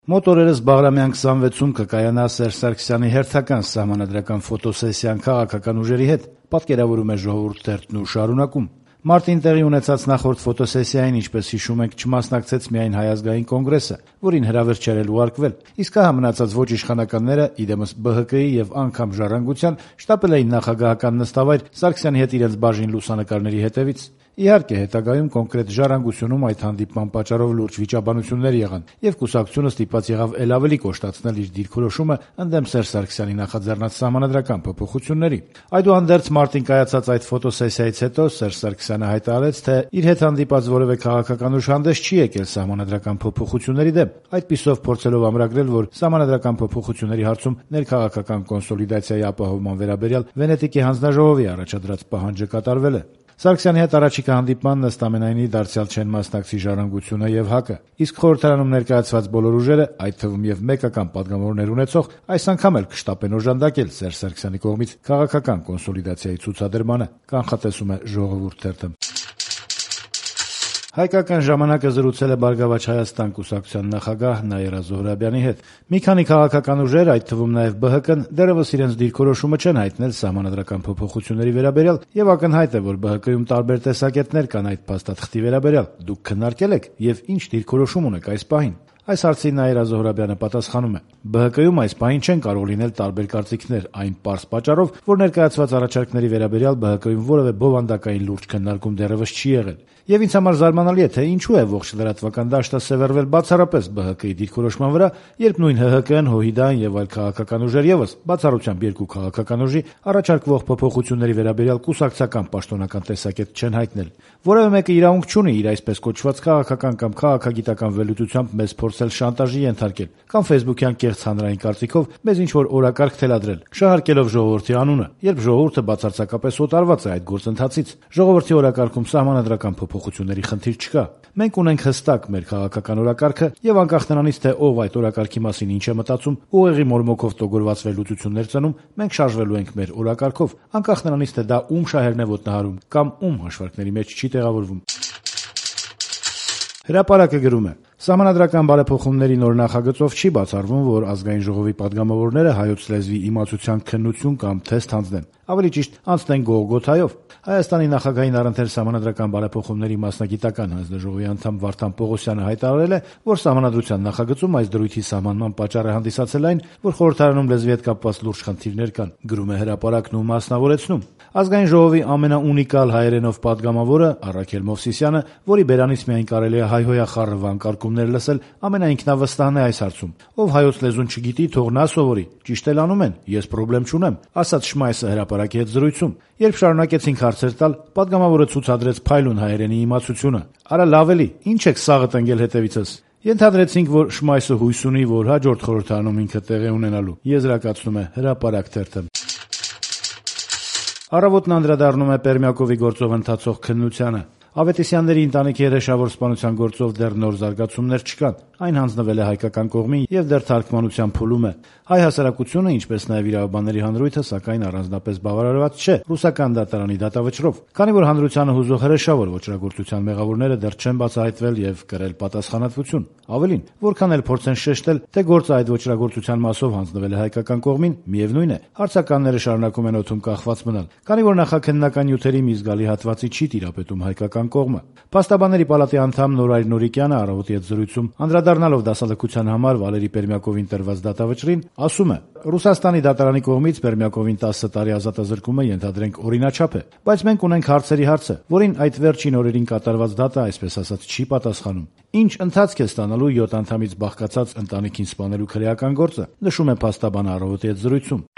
Մոտ օրերս Բաղրամյան 26-ում կկայանա Սերժ Սարգսյանի հերթական սահմանադրական ֆոտոսեսիան քաղաքական ուժերի հետ, պատկերավորում է «Ժողովուրդ» թերթն ու շարունակում. Մարտին տեղի ունեցած նախորդ ֆոտոսեսիային, ինչպես հիշում ենք, չմասնակցեց միայն Հայ ազգային կոնգրեսը, որին հրավեր չէր էլ ուղարկվել, իսկ հա մնացած ոչ իշխանականները, իդեմս ԲՀԿ-ի եւ անգամ Ժառանգության, շտապել էին նախագահական նստավայր Սարգսյանի հետ իրենց բաժին լուսանկարների հետևից։ Իհարկե, հետագայում կոնկրետ Ժառանգությունում այդ հանդիպման պատճառով լուրջ վիճաբանություններ եղան, եւ կուսակցությունը ստիպված եղավ ել ավելի կոշտացնել իր դիրքորոշումը ընդդեմ Սերժ Սարգսյանի նախաձեռնած սահմանադրական փոփոխությունների։ Այդուհանդերձ մարտին կայացած այդ ֆոտոսեսիայից հետո Սերժ Սարգսյանը հայտարարեց, թե իր հետ հանդիպած որևէ քաղաքական ուժ հանդես չի եկել սահմանադրական փոփոխությունների դեմ, այդպիսով փորձելով ամրագրել, որ սահմանադրական փոփոխությունների հարցում ներքաղաքական կոնսոլիդացիայի ապահովման վերաբերյալ Վենետիկի հանձնաժողովի առաջադրած պահանջը կատարվել է։ Սարգսյանի հետ առաջիկա հանդիպմանն ըստ ամենայնի դարձյալ չեն մասնակցի Ժառանգությունը եւ ՀԱԿ-ը, իսկ խորհրդարանում ներկայացված բոլոր ուժերը, այդ թվում եւ մեկական պատգամավորներ ունեցող, այս անգամ էլ կշտապեն օժանդակել Սերժ Սարգսյանի կողմից քաղաքական կոնսոլիդացիայի ցուցադրմանը, կանխատեսում է «Ժողովուրդ» թերթը։ Հայկական ժամանակը զրուցել է «Բարգավաճ Հայաստան» կուսակցության նախագահ Նաիրա Զոհրաբյանի հետ։ Մի քանի քաղաքական ուժեր, այդ թվում նաև ԲՀԿ-ն, դեռևս իրենց դիրքորոշումը չեն հայտնել սահմանադրական փոփոխությունների վերաբերյալ, եւ ակնհայտ է, որ ԲՀԿ-ում տարբեր տեսակետներ կան այդ փաստաթղթի վերաբերյալ։ Դուք քննարկել եք եւ ինչ դիրքորոշում ունեք այս պահին։ Այս հարցի Նաիրա Զոհրաբյանը պատասխանում է. ԲՀԿ-ում այս պահին չեն կարող լինել տարբեր կարծիքներ այն պարզ պատճառով, որ ներկայացված առաջարկների վերաբերյալ ԲՀԿ-ում որևէ բովանդակային լուրջ քննարկում դեռևս չի եղել։ Եվ ինձ համար զարմանալի է, թե ինչու է ողջ լրատվական դաշտը սևեռվել բացառապես ԲՀԿ-ի դիրքորոշման վրա, երբ նույն ՀՀԿ-ն, ՀՅԴ-ն եւ այլ քաղաքական ուժեր եւս, բացառությամբ երկու քաղաքական ուժի, առաջարկվող փոփոխությունների վերաբերյալ կուսակցական պաշտոնական տեսակետ չեն հայտնել։ Որևէ մեկը իրավունք չունի իր այսպես կոչված քաղաքական կամ քաղաքագիտական վերլուծությամբ մեզ փորձել շանտաժի ենթարկել կամ ֆեյսբուքյան կեղծ հանրային կարծիքով մեզ ինչ-որ օրակարգ թելադրել, շահարկելով ժողովրդի անունը, երբ ժողովուրդը բացարձակապես օտարված է այդ գործընթացից։ Ժողովրդի օրակարգում սահմանադրական փոփոխությունների խնդիր չկա։ Մենք ունենք հստակ մեր քաղաքական օրակարգը եւ անկախ նրանից, թե ով այդ օրակարգի մասին ինչ է մտածում, ուղեղի մորմոքով տոգորված վերլուծություններ ծնում, մենք շարժվելու ենք մեր օրակարգով, անկախ նրանից, թե դա ում շահերն է ոտնահարում կամ ում հաշվարկների մեջ չի տեղավորվում։ Հրապարակը գրում է. Սահմանադրական բարեփոխումների նոր նախագծով չի բացառվում, որ ազգային ժողովի падգամավորները հայոց լեզվի իմացության քննություն կամ թեստ հանձնեն, ավելի ճիշտ անցնեն Գողգոթայով։ Հայաստանի նախագահին առընթեր սահմանադրական բարեփոխումների մասնագիտական հանձնաժողովի անդամ Վարդան Պողոսյանը հայտարարել է, որ սահմանադրության նախագծում այս դրույթի սահմանման պատճառը հանդիսացել այն, որ խորհրդարանում լեզվի հետ կապված լուրջ խնդիրներ կան, գրում է հրապարակն ու մասնավորեցնում։ Ազգային ժողովի ամենաունիկալ հայերենով падգամավորը Առաքել Մովսիսյանը, որի բերանից միայն կարելի է հայհոյախառը վանկարկումներ լսել, ամենաինքնավստահն է այս հարցում։ Ով հայոց լեզուն չգիտի, թող նա սովորի, ճիշտ էլ անում են, ես պրոբլեմ չունեմ, ասաց Շմայսը հրապարակի հետ զրույցում։ Երբ շարունակեցինք հարցեր տալ, падգամավորը ցուցադրեց փայլուն հայերենի իմացությունը։ Արա լավ էլի, ինչ եք սաղը տնկել հետևիցս։ Ենթադրեցինք, որ Շմայսը հույս ունի, որ հաջորդ խորհրդարանում ինքը տեղի ունենալու, եզրակացնում է հրապարակ թերթը։ Առավոտն անդրադառնում է Պերմյակովի գործով ընթացող քննությանը։ Ավետիսյանների ընտանիքի հրեշավոր սպանության գործով դեռ նոր զարգացումներ չկան։ Այն հանձնվել է հայկական կողմին եւ դեռ թարգմանության փուլում է։ Հայ հասարակությունը, ինչպես նաեւ իրավաբանների հանրույթը, սակայն առանձնապես բավարարված չէ ռուսական դատարանի դատավճռով, քանի որ հանրությանը հուզող հրեշավոր ոճրագործության մեղավորները դեռ չեն բացահայտվել եւ կրել պատասխանատվություն։ Ավելին, որքան էլ փորձեն շեշտել, թե գործը այդ ոճրագործության մասով հանձնվել է հայկական կողմին, միևնույն է, հարցականները շարունակում են օդում կախված մնալ, քանի որ նախաքննական նյութերի մի զգալի հատվածի չի տիրապետում հայկական կողմը։ Փաստաբանների պալատի անդամ Նորայր Նորիկյանը առավոտի հետ զրույցում անդրադառնալով դասալքության համար Վալերի Պերմյակովին տրված դատավճռին, ասում է. Ռուսաստանի դատարանի կողմից Պերմյակովին 10 տարի ազատազրկումը ենթադրենք օրինաչափ է, բայց մենք ունենք հարցերի հարցը, որին այդ վերջին օրերին կատարված դատը, այսպես ասած, չի պատասխանում։ Ինչ ընթացք է ստանալու 7 անդամից բաղկացած ընտանիքին սպանելու քրեական գործը, նշում է փաստաբանը առավոտի հետ զրույցում։